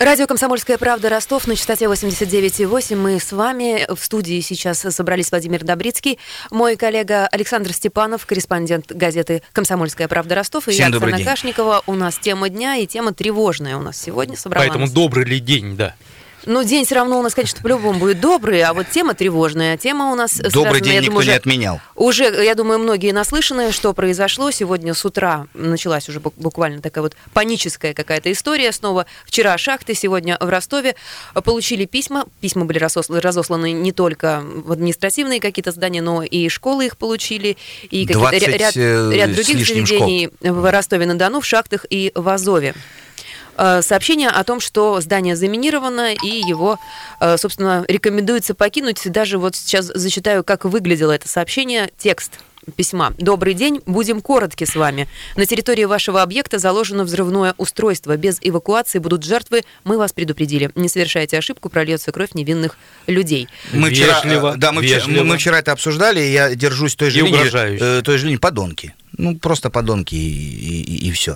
Радио «Комсомольская правда», Ростов, на частоте 89,8. Мы с вами. В студии сейчас собрались Владимир Добрицкий, мой коллега Александр Степанов, корреспондент газеты «Комсомольская правда», Ростов, и я, Оксана Кашникова. У нас тема дня, и тема тревожная у нас сегодня собралась. Поэтому добрый ли день, да? Ну, день все равно у нас, конечно, по-любому будет добрый, а вот тема тревожная. Тема у нас добрый связана, день никто думаю, не отменял. Уже, я думаю, многие наслышаны, что произошло. Сегодня с утра началась уже буквально такая вот паническая какая-то история. Снова вчера шахты, сегодня в Ростове получили письма. Письма были разосланы не только в административные какие-то здания, но и школы их получили, и какие-то ряд других заведений в Ростове-на-Дону, в шахтах и в Азове. Сообщение о том, что здание заминировано, и его, собственно, рекомендуется покинуть. Даже вот сейчас зачитаю, как выглядело это сообщение, текст письма. «Добрый день, будем коротки с вами. На территории вашего объекта заложено взрывное устройство. Без эвакуации будут жертвы. Мы вас предупредили. Не совершайте ошибку, прольется кровь невинных людей». Мы вчера это обсуждали, и я держусь той же линии, подонки. Ну, просто подонки и все.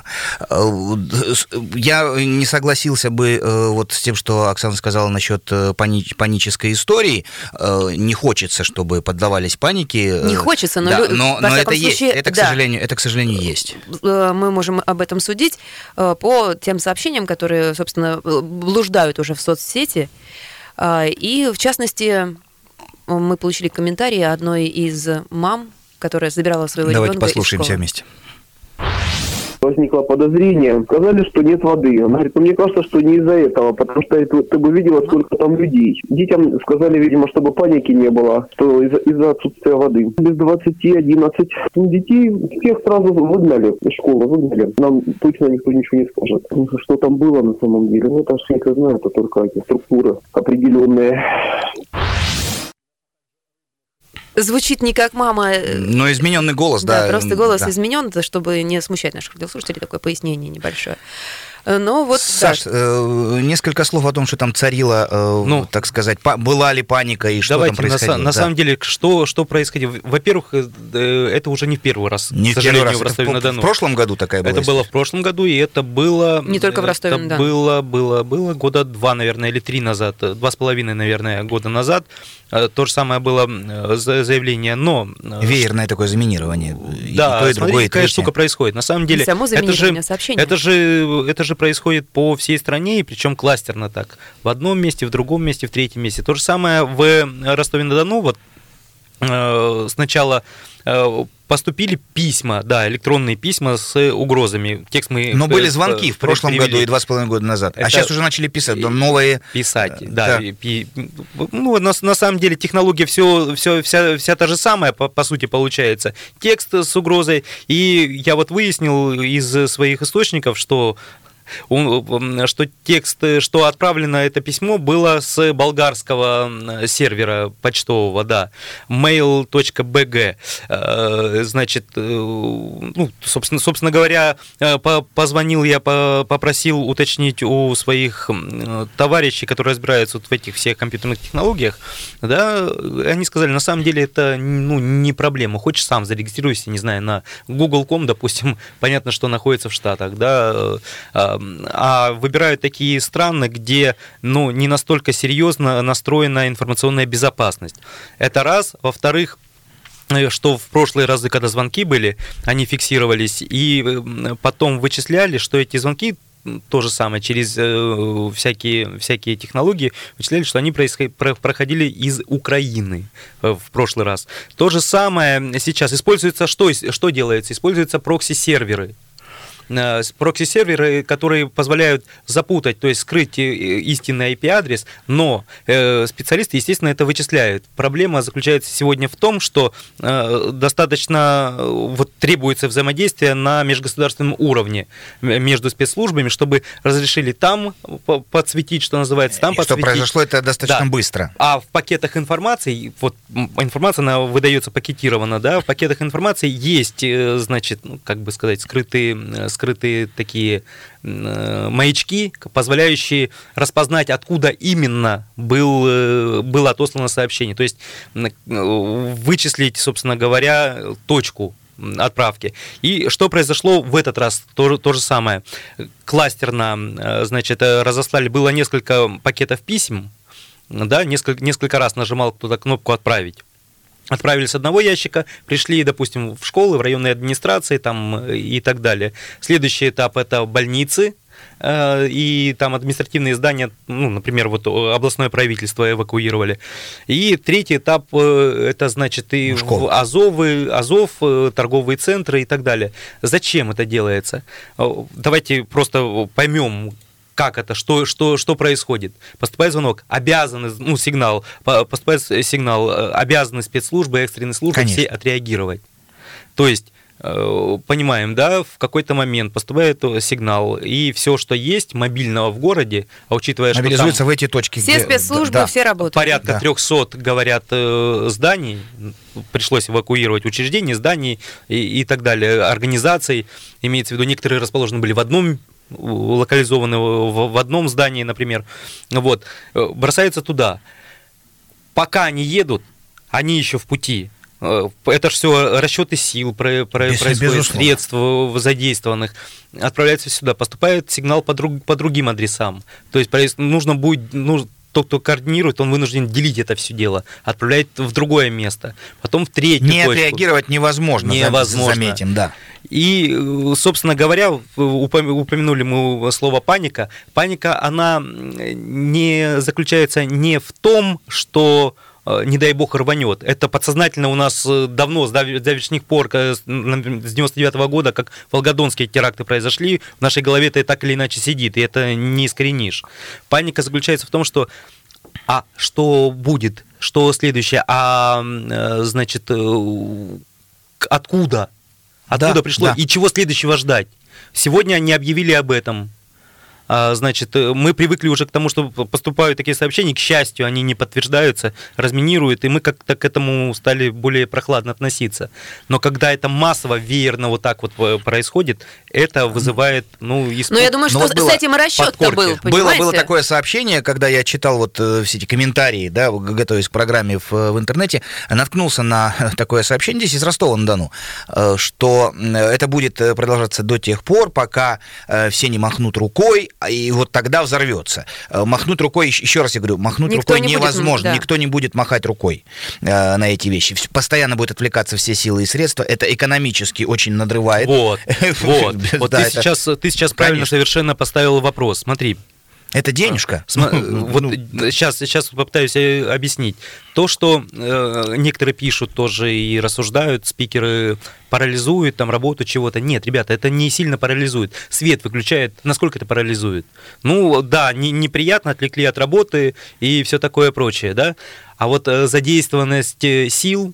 Я не согласился бы вот с тем, что Оксана сказала насчет панической истории. Не хочется, чтобы поддавались панике. Не хочется, но это есть. Это, к сожалению, есть. Мы можем об этом судить по тем сообщениям, которые, собственно, блуждают уже в соцсети. И, в частности, мы получили комментарии одной из мам, которая забирала своего ребенка. Давайте послушаемся вместе. Возникло подозрение, сказали, что нет воды. Она говорит, мне кажется, что не из-за этого, потому что ты бы видела, сколько там людей. Детям сказали, видимо, чтобы паники не было, что из-за отсутствия воды. Без 20-11 детей всех сразу выгнали из школы, выгнали. Нам точно никто ничего не скажет. Что там было на самом деле, это же никто знает, это только структуры определенные. Звучит не как мама. Но измененный голос, да. Просто голос изменен, чтобы не смущать наших радиослушателей, такое пояснение небольшое. Но вот, Саш, несколько слов о том, что там царило, так сказать, была ли паника и что там происходило. На самом деле, что происходило? Во-первых, это уже не в первый раз, не к сожалению, в Ростове-на-Дону. В прошлом году такая была. Это было в прошлом году, и это было... Не только в Ростове-на-Дону. Было года 2, наверное, или 3 назад, 2,5, наверное, года назад. То же самое было заявление, но... Веерное такое заминирование. Да, и то, и другое, какая штука происходит. На самом деле, это же происходит по всей стране, и причем кластерно так. В одном месте, в другом месте, в третьем месте. То же самое в Ростове-на-Дону. Вот сначала поступили письма, электронные письма с угрозами. Текст мы... Но были звонки в прошлом году и 2,5 года назад. А сейчас уже начали писать новые... Писать, да. Ну, на самом деле технология вся та же самая, по сути, получается. Текст с угрозой. И я вот выяснил из своих источников, что текст, что отправлено это письмо, было с болгарского сервера почтового, mail.bg. Значит, собственно говоря, позвонил я, попросил уточнить у своих товарищей, которые разбираются в этих всех компьютерных технологиях, они сказали, на самом деле это не проблема. Хочешь, сам зарегистрируйся, не знаю, на Google.com, допустим, понятно, что находится в Штатах, а выбирают такие страны, где не настолько серьезно настроена информационная безопасность. Это раз. Во-вторых, что в прошлые разы, когда звонки были, они фиксировались, и потом вычисляли, что эти звонки то же самое, через всякие технологии вычисляли, что они проходили из Украины в прошлый раз. То же самое сейчас. Используется, что делается? Используются прокси-серверы. Прокси-серверы, которые позволяют запутать, то есть скрыть истинный IP-адрес, но специалисты, естественно, это вычисляют. Проблема заключается сегодня в том, что достаточно требуется взаимодействие на межгосударственном уровне между спецслужбами, чтобы разрешили там подсветить, что называется, там подсветить. Что произошло это достаточно быстро. А в пакетах информации, информация, она выдается пакетированно, в пакетах информации есть, значит, скрытые такие маячки, позволяющие распознать, откуда именно было отослано сообщение. То есть вычислить, собственно говоря, точку отправки. И что произошло в этот раз? То же самое. Кластерно, значит, разослали, было несколько пакетов писем, да, несколько раз нажимал кто-то кнопку «Отправить». Отправили с одного ящика, пришли, допустим, в школы, в районные администрации там, и так далее. Следующий этап – это больницы, и там административные здания, ну, например, вот областное правительство эвакуировали. И третий этап – это, значит, и в Азов, торговые центры и так далее. Зачем это делается? Давайте просто поймем, как это, что происходит. Поступает звонок, обязаны, ну, сигнал, поступает сигнал, обязаны спецслужбы, экстренные службы, конечно, все отреагировать. То есть, понимаем, да, в какой-то момент поступает сигнал, и все, что есть мобильного в городе, а учитывая, что мобилизуется в эти точки, все спецслужбы, все работают. Порядка 300, говорят, зданий, пришлось эвакуировать учреждения, зданий и так далее, организаций, имеется в виду, некоторые расположены были в одном, локализованы в одном здании, например, вот, бросаются туда. Пока они едут, они еще в пути. Это же все расчеты сил, происходят, средств задействованных, отправляются сюда, поступает сигнал по другим адресам. То есть нужно будет... Тот, кто координирует, он вынужден делить это все дело, отправлять в другое место, потом в третью точку. Не отреагировать невозможно, заметим, да. И, собственно говоря, упомянули мы слово «паника». Паника, она не заключается не в том, что, не дай бог, рванет. Это подсознательно у нас давно, с давешних пор, с 99-го года, как волгодонские теракты произошли, в нашей голове это так или иначе сидит, и это не искоренишь. Паника заключается в том, что что будет, что следующее, значит, откуда пришло, и чего следующего ждать. Сегодня они объявили об этом. Значит, мы привыкли уже к тому, что поступают такие сообщения, к счастью, они не подтверждаются, разминируют, и мы как-то к этому стали более прохладно относиться. Но когда это массово, веерно вот так вот происходит, это вызывает, испуг. Но я думаю, что с этим и расчет-то был, понимаете? Было такое сообщение, когда я читал вот все эти комментарии, да, готовясь к программе в интернете, наткнулся на такое сообщение здесь из Ростова-на-Дону, что это будет продолжаться до тех пор, пока все не махнут рукой, и вот тогда взорвется. Махнуть рукой, еще раз я говорю, рукой невозможно. Никто не будет махать рукой на эти вещи. Постоянно будет отвлекаться все силы и средства. Это экономически очень надрывает. Вот. Ты сейчас правильно совершенно поставил вопрос. Смотри. Это денежка. Сейчас попытаюсь объяснить. То, что некоторые пишут тоже и рассуждают, спикеры парализуют там работу чего-то. Нет, ребята, это не сильно парализует. Свет выключает. Насколько это парализует? Да, неприятно, отвлекли от работы и все такое прочее, да? А вот задействованность сил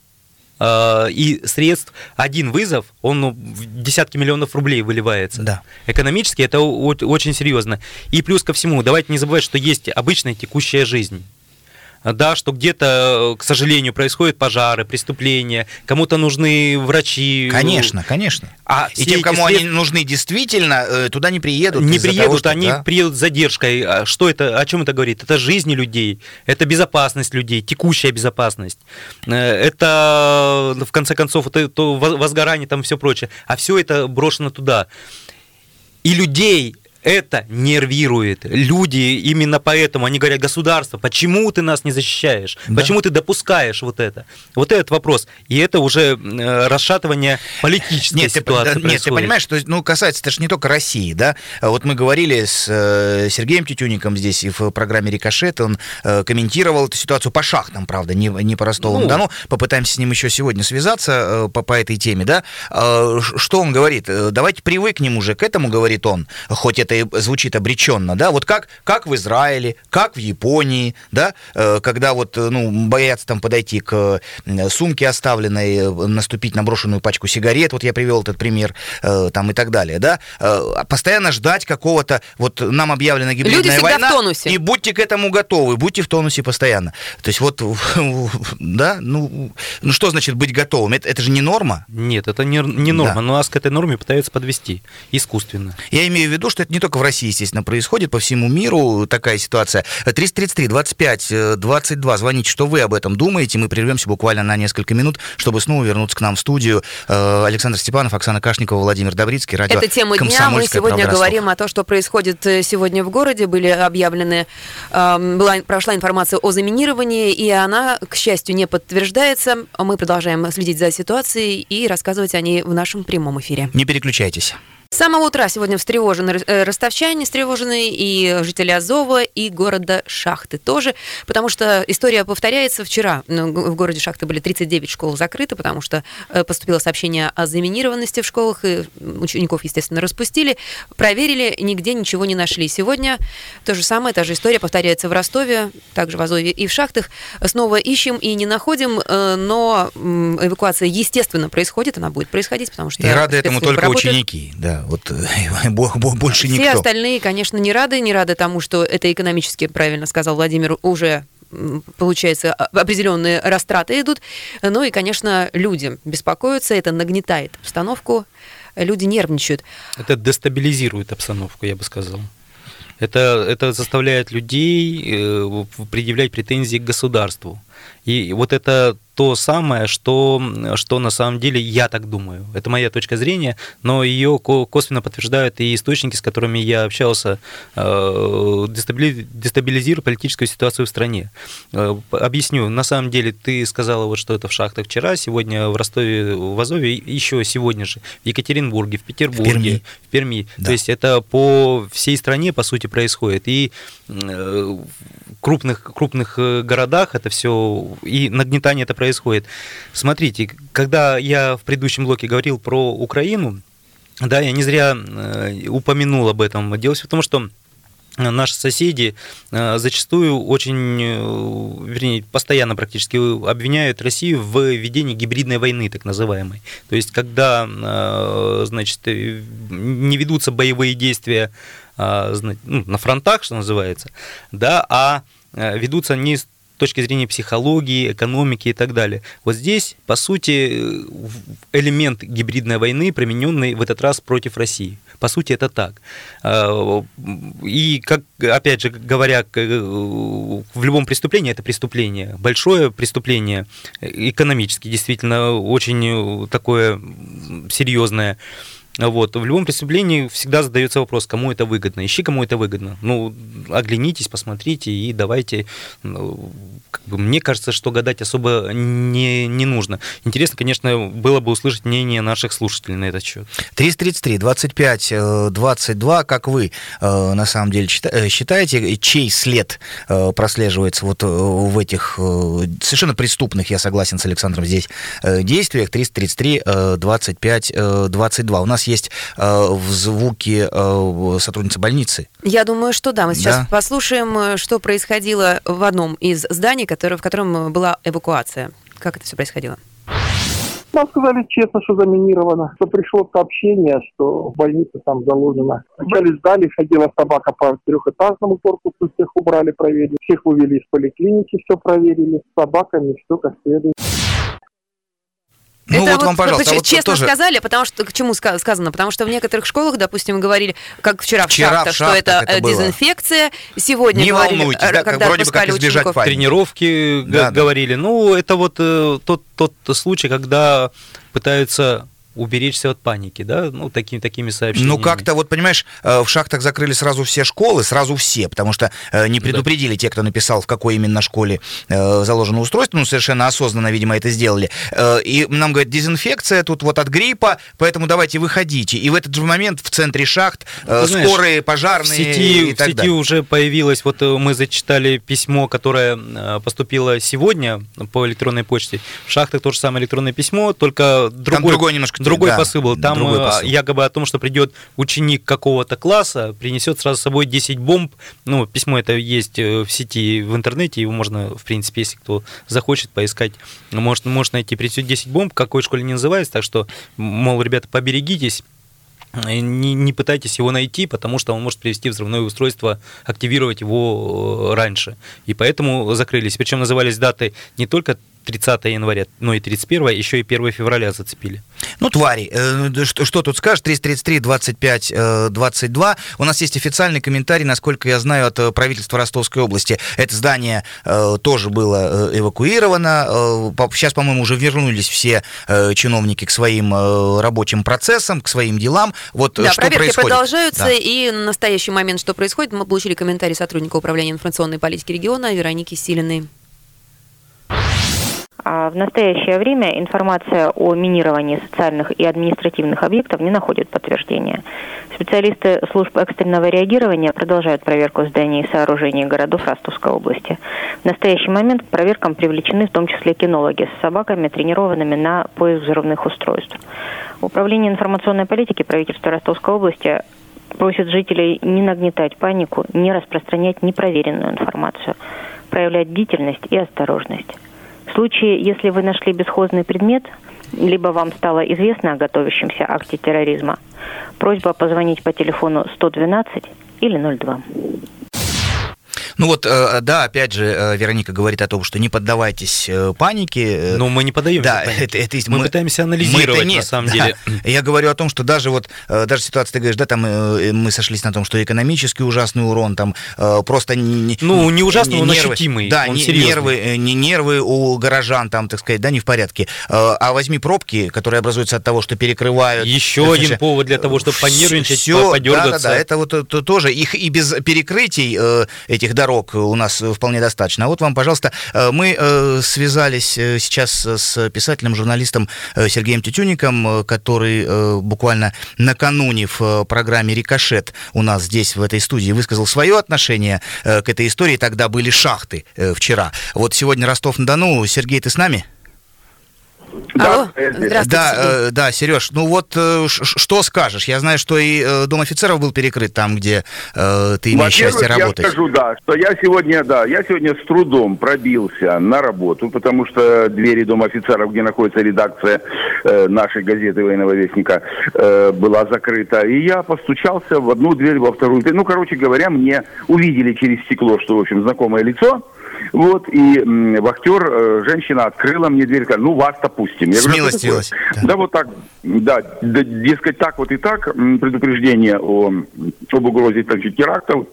и средств, один вызов, он в десятки миллионов рублей выливается. Да. Экономически это очень серьезно. И плюс ко всему, давайте не забывать, что есть обычная текущая жизнь. Да, что где-то, к сожалению, происходят пожары, преступления, кому-то нужны врачи. Конечно. И тем, кому они нужны действительно, туда не приедут. Не приедут, они приедут с задержкой. Что это, о чем это говорит? Это жизни людей, это безопасность людей, текущая безопасность. Это, в конце концов, это возгорание, там все прочее. А все это брошено туда. И людей это нервирует. Люди именно поэтому, они говорят: государство, почему ты нас не защищаешь? Да. Почему ты допускаешь вот это? Вот этот вопрос. И это уже расшатывание политической ситуации происходит. Нет, ты понимаешь, что касается, это же не только России, да? Вот мы говорили с Сергеем Тютюником здесь и в программе «Рикошет», он комментировал эту ситуацию по шахтам, правда, не по Ростову-на-Дону. Попытаемся с ним еще сегодня связаться по этой теме, да? Что он говорит? Давайте привыкнем уже к этому, говорит он, хоть это и звучит обреченно, да, вот как в Израиле, как в Японии, да, когда боятся там подойти к сумке оставленной, наступить на брошенную пачку сигарет, вот я привел этот пример, там и так далее, да, постоянно ждать какого-то, вот нам объявлена гибридная война, в тонусе. И будьте к этому готовы, будьте в тонусе постоянно. То есть да, что значит быть готовым? Это же не норма? Нет, это не норма, да. Но нас к этой норме пытаются подвести искусственно. Я имею в виду, что это не только в России, естественно, происходит, по всему миру такая ситуация. 333-25-22, звоните, что вы об этом думаете. Мы прервемся буквально на несколько минут, чтобы снова вернуться к нам в студию. Александр Степанов, Оксана Кашникова, Владимир Добрицкий, радио Это тема дня. Мы сегодня говорим о том, что происходит сегодня в городе. Были объявлены, прошла информация о заминировании, и она, к счастью, не подтверждается. Мы продолжаем следить за ситуацией и рассказывать о ней в нашем прямом эфире. Не переключайтесь. С самого утра сегодня встревожены ростовчане, встревожены и жители Азова, и города Шахты тоже, потому что история повторяется. Вчера в городе Шахты были 39 школ закрыты, потому что поступило сообщение о заминированности в школах, и учеников, естественно, распустили, проверили, нигде ничего не нашли. Сегодня то же самое, та же история повторяется в Ростове, также в Азове и в Шахтах. Снова ищем и не находим, но эвакуация, естественно, происходит, она будет происходить, потому что... И рады этому только ученики, да. Вот больше никто. Все остальные, конечно, не рады тому, что это экономически, правильно сказал Владимир, уже, получается, определенные растраты идут. Ну и, конечно, люди беспокоятся, это нагнетает обстановку, люди нервничают. Это дестабилизирует обстановку, я бы сказал. Это заставляет людей предъявлять претензии к государству. И вот это то самое, что на самом деле я так думаю. Это моя точка зрения, но ее косвенно подтверждают и источники, с которыми я общался, дестабилизируют политическую ситуацию в стране. Объясню. На самом деле ты сказала, вот, что это в Шахтах вчера, сегодня в Ростове, в Азове, еще сегодня же в Екатеринбурге, в Петербурге, в Перми. Да. То есть это по всей стране, по сути, происходит. И в крупных городах это все, и нагнетание это происходит. Смотрите, когда я в предыдущем блоке говорил про Украину, да, я не зря упомянул об этом. Дело в том, что наши соседи зачастую вернее, постоянно практически обвиняют Россию в ведении гибридной войны, так называемой. То есть, когда, значит, не ведутся боевые действия на фронтах, что называется, да, а ведутся не с точки зрения психологии, экономики и так далее. Вот здесь, по сути, элемент гибридной войны, примененный в этот раз против России. По сути, это так. И, как, опять же говоря, в любом преступлении это преступление. Большое преступление, экономически действительно очень такое серьезное. Вот. В любом преступлении всегда задается вопрос, кому это выгодно. Ищи, кому это выгодно. Ну, оглянитесь, посмотрите и давайте. Мне кажется, что гадать особо не нужно. Интересно, конечно, было бы услышать мнение наших слушателей на этот счет. 333-25-22, как вы на самом деле считаете, чей след прослеживается вот в этих совершенно преступных, я согласен с Александром, здесь действиях? 333-25-22. У нас есть в звуке сотрудница больницы. Я думаю, что да. Мы сейчас послушаем, что происходило в одном из зданий, в котором была эвакуация. Как это все происходило? Нам сказали честно, что заминировано, что пришло сообщение, что в больнице там заложено. Вначале ждали, ходила собака по трехэтажному корпусу, всех убрали, проверили. Всех увели из поликлиники, все проверили. С собаками все как следует. Ну, это вот вам, пожалуйста. Честно сказали, потому что, к чему сказано? Потому что в некоторых школах, допустим, говорили, как вчера в Шахтах, что это дезинфекция. Сегодня не говорили, волнуйтесь, да, когда вроде бы как избежать паники. Тренировки говорили. Ну, это вот тот случай, когда пытаются уберечься от паники, да, ну, такими сообщениями. Ну, как-то, вот, понимаешь, в Шахтах закрыли сразу все школы, сразу все, потому что не предупредили те, кто написал, в какой именно школе заложено устройство, ну, совершенно осознанно, видимо, это сделали. И нам говорят, дезинфекция тут вот от гриппа, поэтому давайте выходите. И в этот же момент в центре Шахт скорые, пожарные и так далее. В сети уже появилось, вот мы зачитали письмо, которое поступило сегодня по электронной почте. В Шахтах то же самое электронное письмо, только другой немножко. Другой посыл был. Там якобы о том, что придет ученик какого-то класса, принесет сразу с собой 10 бомб. Ну, письмо это есть в сети, в интернете, его можно, в принципе, если кто захочет поискать, может найти. Принесет 10 бомб, какой школе не называется, так что, мол, ребята, поберегитесь. Не пытайтесь его найти, потому что он может привести взрывное устройство, активировать его раньше. И поэтому закрылись. Причем назывались даты не только 30 января, ну и 31, еще и 1 февраля зацепили. Ну, твари. Что тут скажешь? 333 25 22. У нас есть официальный комментарий, насколько я знаю, от правительства Ростовской области. Это здание тоже было эвакуировано. Сейчас, по-моему, уже вернулись все чиновники к своим рабочим процессам, к своим делам. Вот да, что проверки происходит? Продолжаются, Да. и на настоящий момент, что происходит, мы получили комментарий сотрудника управления информационной политики региона Вероники Силиной. В настоящее время информация о минировании социальных и административных объектов не находит подтверждения. Специалисты служб экстренного реагирования продолжают проверку зданий и сооружений городов Ростовской области. В настоящий момент к проверкам привлечены в том числе кинологи с собаками, тренированными на поиск взрывных устройств. Управление информационной политики правительства Ростовской области просит жителей не нагнетать панику, не распространять непроверенную информацию, проявлять бдительность и осторожность. В случае, если вы нашли бесхозный предмет, либо вам стало известно о готовящемся акте терроризма, просьба позвонить по телефону 112 или 02. Ну вот, да, опять же, Вероника говорит о том, что не поддавайтесь панике. Но мы не поддаемся да, панике. Это мы пытаемся анализировать, на самом деле. Я говорю о том, что даже ситуация, ты говоришь, да, там мы сошлись на том, что экономический ужасный урон, там просто... не ужасный, он ощутимый, да, он серьезный. нервы у горожан, там, так сказать, да, не в порядке. А возьми пробки, которые образуются от того, что перекрывают... Еще один повод для того, чтобы понервничать, подергаться. Да, это вот тоже, их и без перекрытий этих дорог у нас вполне достаточно. А вот вам, пожалуйста, мы связались сейчас с писателем, журналистом Сергеем Тютюником, который буквально накануне в программе «Рикошет» у нас здесь, в этой студии, высказал свое отношение к этой истории. Тогда были шахты вчера. Вот сегодня Ростов-на-Дону. Сергей, ты с нами? Алло, здравствуйте. Да, Сереж, ну вот что скажешь? Я знаю, что и Дом офицеров был перекрыт там, где ты имеешь счастье работать. Я скажу, что я сегодня с трудом пробился на работу, потому что двери Дома офицеров, где находится редакция нашей газеты «Военного вестника», была закрыта. И я постучался в одну дверь, во вторую дверь. Ну, короче говоря, мне увидели через стекло, что, в общем, знакомое лицо. Вот, и вахтер, женщина открыла мне дверь, сказала, ну, вас-то пустим. Я говорю, смилостивилась. Да, вот так, да, дескать, так вот и так, предупреждение об угрозе, значит, терактов,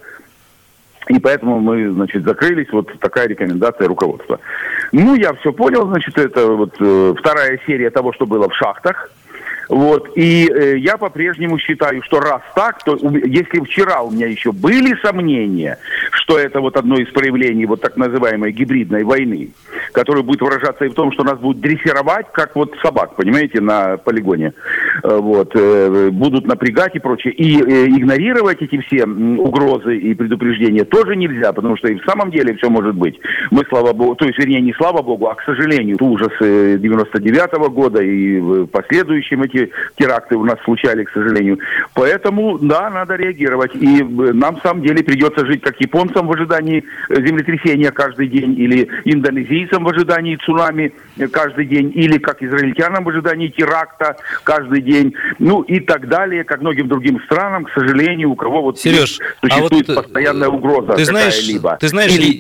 и поэтому мы, значит, закрылись, вот такая рекомендация руководства. Ну, я все понял, значит, это вот вторая серия того, что было в шахтах. Вот, и я по-прежнему считаю, что раз так, то если вчера у меня еще были сомнения, что это вот одно из проявлений вот так называемой гибридной войны, которая будет выражаться и в том, что нас будут дрессировать, как вот собак, понимаете, на полигоне, вот, будут напрягать и прочее, и игнорировать эти все угрозы и предупреждения тоже нельзя, потому что и в самом деле все может быть. Мы, слава богу, то есть, вернее, не слава богу, а, к сожалению, ужасы 99-го года и в последующем эти теракты у нас случались, к сожалению. Поэтому, да, надо реагировать. И нам, в самом деле, придется жить как японцам в ожидании землетрясения каждый день, или индонезийцам в ожидании цунами каждый день, или как израильтянам в ожидании теракта каждый день. Ну и так далее, как многим другим странам, к сожалению, у кого вот Сереж, существует постоянная угроза какая-либо. Ты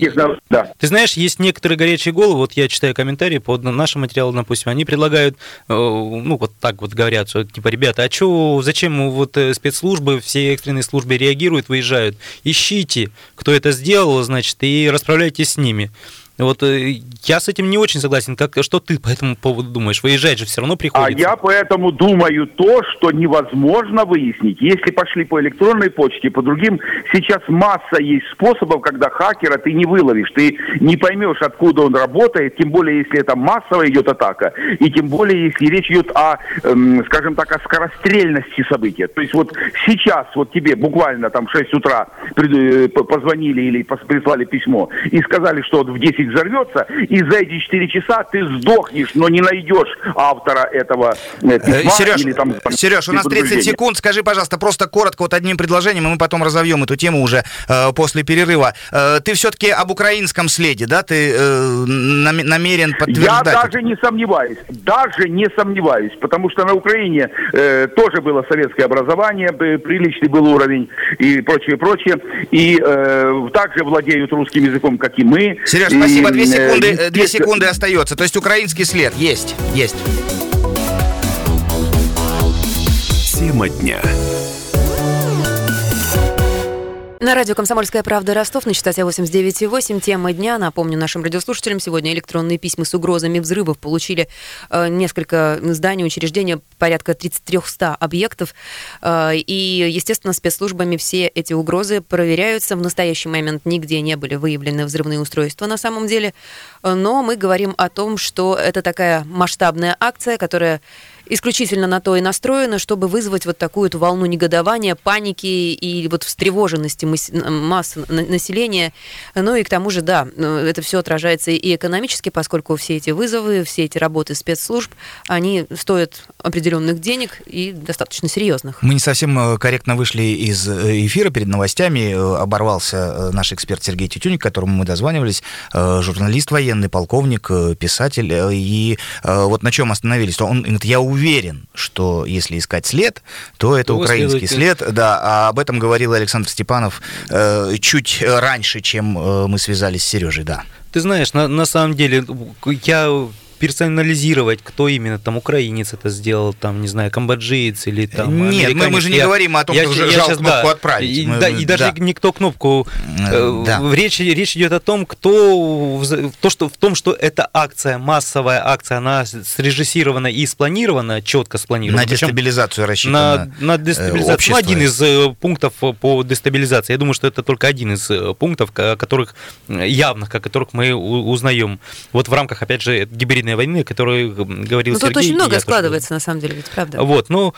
знаешь, есть некоторые горячие головы, вот я читаю комментарии под нашим материалом, допустим, они предлагают, ну вот так вот говорят, что типа, ребята, зачем вот спецслужбы, все экстренные службы реагируют, выезжают? Ищите, кто это сделал, значит, и расправляйтесь с ними. Вот я с этим не очень согласен. Что ты по этому поводу думаешь? Выезжать же все равно приходится. А я поэтому думаю то, что невозможно выяснить. Если пошли по электронной почте, по другим, сейчас масса есть способов, когда хакера ты не выловишь, ты не поймешь, откуда он работает, тем более, если это массовая идет атака, и тем более, если речь идет о, скажем так, о скорострельности события. То есть вот сейчас вот тебе буквально там в 6 утра позвонили или прислали письмо и сказали, что вот в 10 взорвется, и за эти 4 часа ты сдохнешь, но не найдешь автора этого письма. Сереж, у нас 30 секунд. Скажи, пожалуйста, просто коротко, вот одним предложением, и мы потом разовьем эту тему уже после перерыва. Ты все-таки об украинском следе, да? Ты намерен подтверждать? Я даже не сомневаюсь, потому что на Украине тоже было советское образование, приличный был уровень и прочее, и также владеют русским языком, как и мы. Сереж, спасибо. спасибо. 2 секунды остается. То есть украинский след есть. Тема дня. На радио «Комсомольская правда» Ростов, на частоте 89,8. Тема дня. Напомню нашим радиослушателям, сегодня электронные письма с угрозами взрывов получили несколько зданий, учреждений, порядка 300 объектов. И, естественно, спецслужбами все эти угрозы проверяются. В настоящий момент нигде не были выявлены взрывные устройства на самом деле. Но мы говорим о том, что это такая масштабная акция, которая исключительно на то и настроена, чтобы вызвать вот такую волну негодования, паники и вот встревоженности масс населения. Ну и к тому же, да, это все отражается и экономически, поскольку все эти вызовы, все эти работы спецслужб, они стоят определенных денег и достаточно серьезных. Мы не совсем корректно вышли из эфира перед новостями. Оборвался наш эксперт Сергей Тютюник, к которому мы дозванивались, журналист военный, полковник, писатель. И вот на чем остановились? То он говорит, я уверен, что если искать след, то это украинский след. Да, а об этом говорил Александр Степанов чуть раньше, чем мы связались с Сережей, да. Ты знаешь, на самом деле, я персонализировать, кто именно там украинец это сделал, там, не знаю, камбоджиец или там. Нет, мы же не говорим о том, кто жал кнопку «Отправить». И даже никто кнопку. Речь идет о том, что эта акция, массовая акция, она срежиссирована и спланирована, четко спланирована. На дестабилизацию рассчитана. На дестабилизацию. Один из пунктов по дестабилизации. Я думаю, что это только один из пунктов, которых явных, о которых мы узнаем. Вот в рамках, опять же, гибридной войны, о которой говорил Сергей. Тут очень много складывается, на самом деле, ведь правда. Вот, но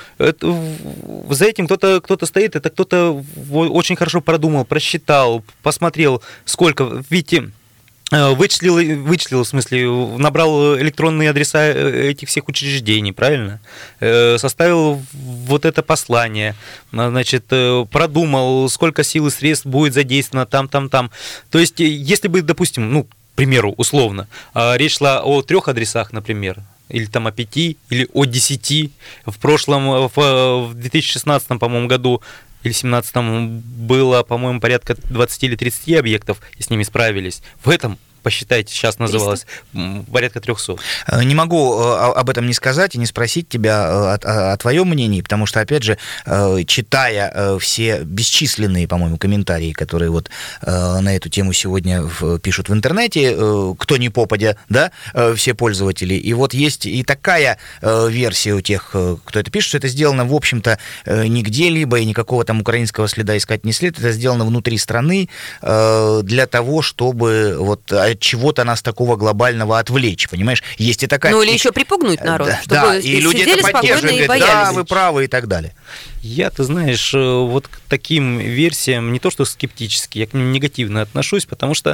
за этим кто-то стоит, это кто-то очень хорошо продумал, просчитал, посмотрел, сколько, видите, вычислил, в смысле, набрал электронные адреса этих всех учреждений, правильно? Составил вот это послание, значит, продумал, сколько сил и средств будет задействовано там. То есть, если бы, допустим, к примеру, условно, речь шла о 3 адресах, например, или там о 5, или о 10. В прошлом, в 2016, по-моему, году или 2017 было, по-моему, порядка 20 или 30 объектов, и с ними справились. В этом, посчитайте, сейчас называлось порядка 300. Не могу об этом не сказать и не спросить тебя о твоем мнении, потому что, опять же, читая все бесчисленные, по-моему, комментарии, которые вот на эту тему сегодня пишут в интернете, кто ни попадя, да, все пользователи, и вот есть и такая версия у тех, кто это пишет, что это сделано, в общем-то, не где-либо, и никакого там украинского следа искать не след, это сделано внутри страны для того, чтобы вот от чего-то нас такого глобального отвлечь, понимаешь? Есть и такая... Ну, или еще припугнуть народ, чтобы и люди это поддерживают, говорят, да, вы правы и так далее. Я, ты знаешь, вот к таким версиям не то что скептически, я к ним негативно отношусь, потому что,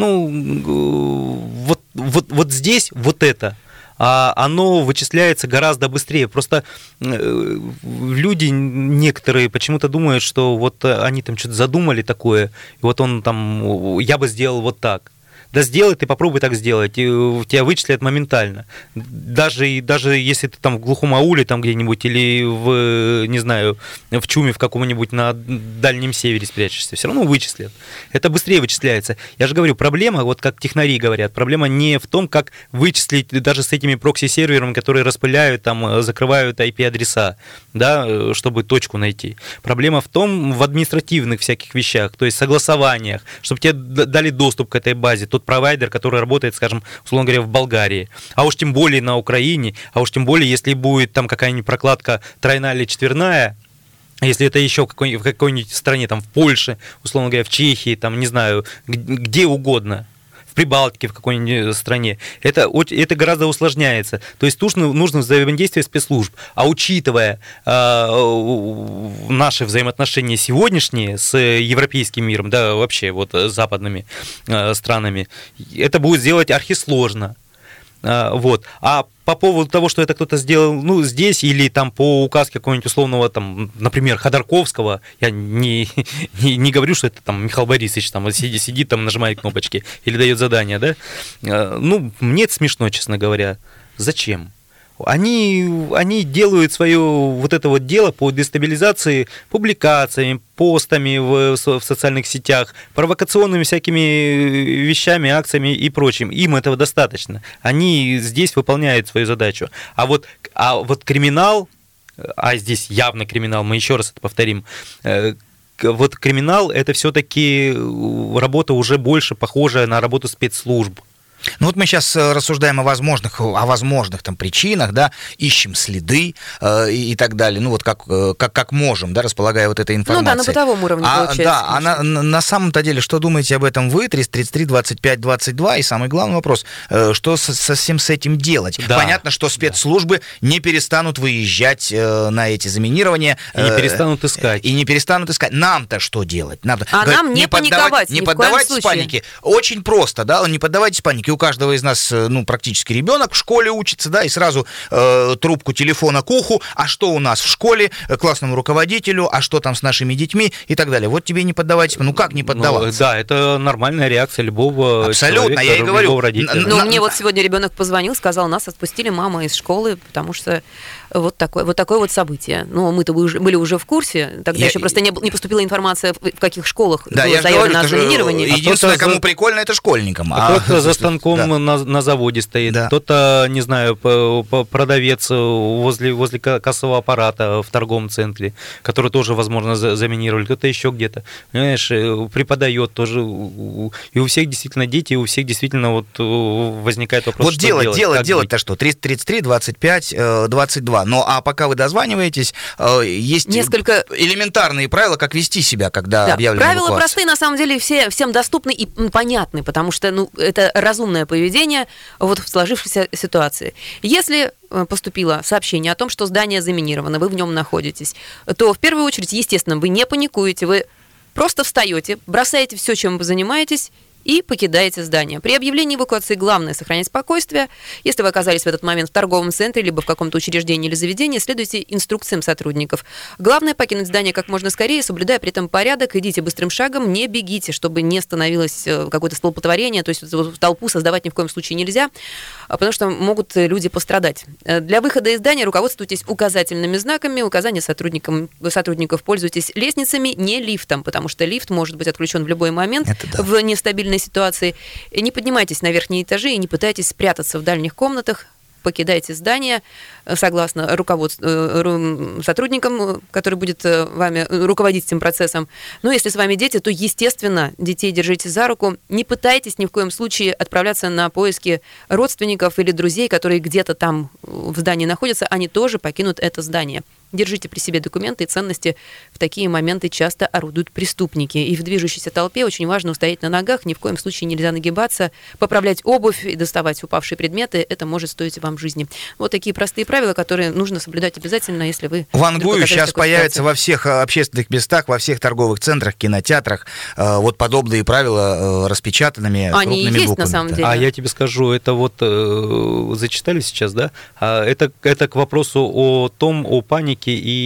вот здесь вот это, оно вычисляется гораздо быстрее. Просто люди некоторые почему-то думают, что вот они там что-то задумали такое, и вот он там, я бы сделал вот так. Да сделай, ты попробуй так сделать, и тебя вычислят моментально. Даже если ты там в глухом ауле там где-нибудь или не знаю, в чуме в каком-нибудь на Дальнем Севере спрячешься, все равно вычислят. Это быстрее вычисляется. Я же говорю, проблема, вот как технари говорят, проблема не в том, как вычислить даже с этими прокси-серверами, которые распыляют, там, закрывают IP-адреса, да, чтобы точку найти. Проблема в административных всяких вещах, то есть согласованиях, чтобы тебе дали доступ к этой базе, тот провайдер, который работает, скажем, условно говоря, в Болгарии, а уж тем более на Украине, а уж тем более, если будет там какая-нибудь прокладка тройная или четверная, если это еще в какой-нибудь стране, там, в Польше, условно говоря, в Чехии, там, не знаю, где угодно, в Прибалтике, в какой-нибудь стране, это гораздо усложняется. То есть нужно взаимодействие спецслужб. А учитывая наши взаимоотношения сегодняшние с европейским миром, да, вообще вот с западными странами, это будет сделать архисложно. Вот. А по поводу того, что это кто-то сделал, здесь или там по указке какого-нибудь условного, там, например, Ходорковского, я не говорю, что это там Михаил Борисович там сидит там, нажимает кнопочки или дает задания, да? Мне это смешно, честно говоря. Зачем? сверху. Они делают свое вот это вот дело по дестабилизации публикациями, постами в социальных сетях, провокационными всякими вещами, акциями и прочим. Им этого достаточно. Они здесь выполняют свою задачу. А вот криминал, а здесь явно криминал, мы еще раз это повторим, вот криминал — это все-таки работа уже больше похожая на работу спецслужб. Ну вот мы сейчас рассуждаем о возможных там причинах, да, ищем следы и так далее, ну вот как можем, да, располагая вот этой информацией. Ну да, на бытовом уровне получается. Да, а на самом-то деле, что думаете об этом вы, 333 25 22, и самый главный вопрос, что со всем с этим делать? Да. Понятно, что спецслужбы не перестанут выезжать на эти заминирования. И не перестанут искать. Нам-то что делать? Нам не паниковать, не поддавайтесь панике. Очень просто, да, не поддавайтесь панике. У каждого из нас, практически ребенок в школе учится, да, и сразу трубку телефона к уху, а что у нас в школе, классному руководителю, а что там с нашими детьми и так далее. Вот тебе не поддавайтесь. Ну как не поддаваться? Да, это нормальная реакция любого абсолютно, человека, я и говорю. Но мне вот сегодня ребенок позвонил, сказал, нас отпустили, мама, из школы, потому что вот такое вот событие. Ну, мы-то были уже в курсе, тогда еще просто не поступила информация, в каких школах было заявлено заминирование. Единственное, кому прикольно, это школьникам. Кто-то за станком на заводе стоит, кто-то, не знаю, продавец возле кассового аппарата в торговом центре, который тоже, возможно, заминировали, кто-то еще где-то, понимаешь, преподает тоже. И у всех действительно дети, и у всех действительно вот возникает вопрос, вот что делать-то что? 33, 25, 22. Ну, а пока вы дозваниваетесь, есть несколько элементарные правила, как вести себя, когда объявлена эвакуация. Правила простые, на самом деле, всем доступны и понятны, потому что, это разумное поведение вот в сложившейся ситуации. Если поступило сообщение о том, что здание заминировано, вы в нем находитесь, то в первую очередь, естественно, вы не паникуете, вы просто встаете, бросаете все, чем вы занимаетесь, и покидаете здание. При объявлении эвакуации главное — сохранять спокойствие. Если вы оказались в этот момент в торговом центре, либо в каком-то учреждении или заведении, следуйте инструкциям сотрудников. Главное — покинуть здание как можно скорее, соблюдая при этом порядок. Идите быстрым шагом, не бегите, чтобы не становилось какое-то столпотворение. То есть в толпу создавать ни в коем случае нельзя, потому что могут люди пострадать. Для выхода из здания руководствуйтесь указательными знаками. Указания сотрудников: пользуйтесь лестницами, не лифтом, потому что лифт может быть отключен в любой момент в нестабильной ситуации. Не поднимайтесь на верхние этажи и не пытайтесь спрятаться в дальних комнатах. Покидайте здание согласно сотрудникам, который будет вами руководить этим процессом. Но если с вами дети, то, естественно, детей держите за руку. Не пытайтесь ни в коем случае отправляться на поиски родственников или друзей, которые где-то там в здании находятся. Они тоже покинут это здание. Держите при себе документы и ценности. В такие моменты часто орудуют преступники. И в движущейся толпе очень важно устоять на ногах. Ни в коем случае нельзя нагибаться, поправлять обувь и доставать упавшие предметы. Это может стоить вам жизни. Вот такие простые правила, которые нужно соблюдать обязательно, если вы... В Ангую сейчас появятся во всех общественных местах, во всех торговых центрах, кинотеатрах вот подобные правила распечатанными крупными буквами. Есть, на самом деле. А я тебе скажу, это вот зачитали сейчас, да? Это к вопросу о панике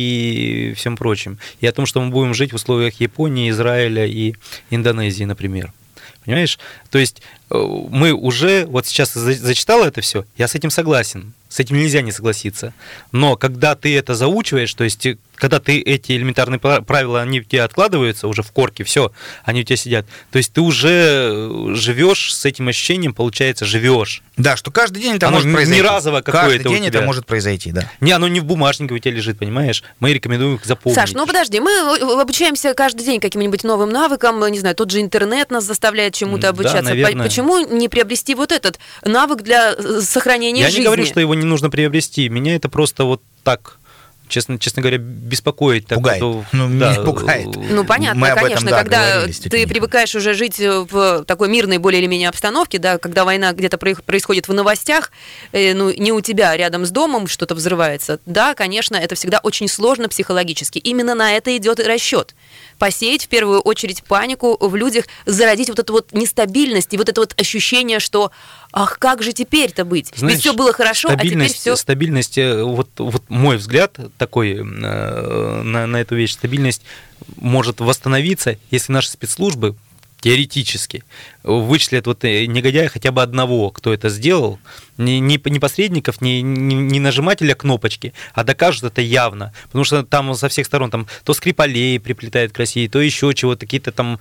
и всем прочем. И о том, что мы будем жить в условиях Японии, Израиля и Индонезии, например. Понимаешь? То есть мы уже, вот сейчас зачитал это все, я с этим согласен. С этим нельзя не согласиться. Но когда ты это заучиваешь, то есть когда ты эти элементарные правила, они у тебя откладываются уже в корке, все, они у тебя сидят. То есть ты уже живешь с этим ощущением, получается, живешь. Да, что каждый день это может произойти. Не разово какое-то. Каждый день это может произойти, да. Не, оно не в бумажнике у тебя лежит, понимаешь? Мы рекомендуем их запомнить. Саш, ну подожди, мы обучаемся каждый день каким-нибудь новым навыкам, не знаю, тот же интернет нас заставляет чему-то обучаться. Да, наверное. Почему не приобрести вот этот навык для сохранения жизни? Я не говорю, что его не нужно приобрести. Меня это просто вот так, честно говоря, беспокоит. Пугает. Меня пугает. Ну, понятно, мы конечно, когда ты привыкаешь уже жить в такой мирной более или менее обстановке, да, когда война где-то происходит в новостях, не у тебя, а рядом с домом что-то взрывается, да, конечно, это всегда очень сложно психологически. Именно на это идет и расчет. Посеять в первую очередь панику в людях, зародить вот эту вот нестабильность и вот это вот ощущение, что ах, как же теперь-то быть? Знаешь, ведь все было хорошо, а теперь все... Стабильность, вот мой взгляд такой на эту вещь, стабильность может восстановиться, если наши спецслужбы, теоретически вычислят вот негодяя хотя бы одного, кто это сделал, не посредников, не нажимателя кнопочки, а докажут это явно. Потому что там со всех сторон там то Скрипалей приплетает к России, то еще чего-то, какие-то там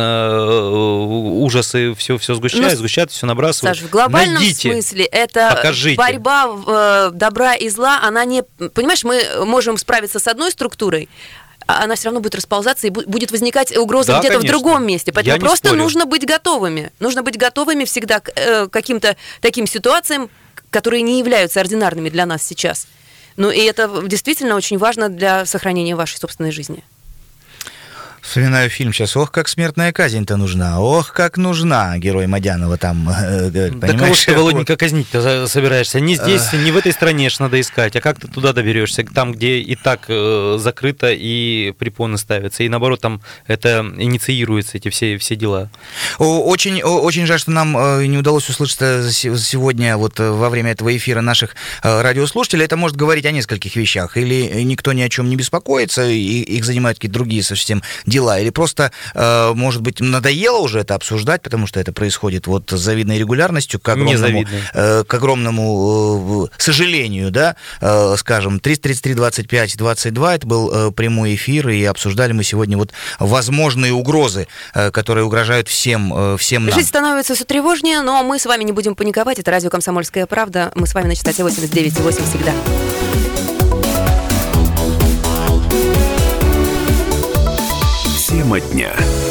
ужасы, все сгущают, все набрасывают. Саш, в глобальном Найдите, смысле это покажите. борьба добра и зла, она не... Понимаешь, мы можем справиться с одной структурой, она все равно будет расползаться и будет возникать угроза где-то конечно. в другом месте. Поэтому просто спорю. нужно быть готовыми. Нужно быть готовыми всегда к каким-то таким ситуациям, которые не являются ординарными для нас сейчас. Ну и это действительно очень важно для сохранения вашей собственной жизни. Вспоминаю фильм сейчас. Ох, как смертная казнь-то нужна. Ох, как нужна. Герой Мадянова там. Да кого ж ты, Володенька, казнить-то собираешься? Не здесь, не в этой стране ж надо искать, а как ты туда доберешься? Там, где и так закрыто и препоны ставятся. И наоборот, там это инициируется, эти все дела. Очень жаль, что нам не удалось услышать сегодня вот во время этого эфира наших радиослушателей. Это может говорить о нескольких вещах. Или никто ни о чем не беспокоится, и их занимают какие-то другие совсем дела, или просто, может быть, надоело уже это обсуждать, потому что это происходит вот с завидной регулярностью, к огромному сожалению, да, скажем, 333-25-22, это был прямой эфир, и обсуждали мы сегодня вот возможные угрозы, которые угрожают всем нам. Жизнь становится все тревожнее, но мы с вами не будем паниковать. Это радио «Комсомольская правда». Мы с вами на частоте 89,8 всегда. Тема дня.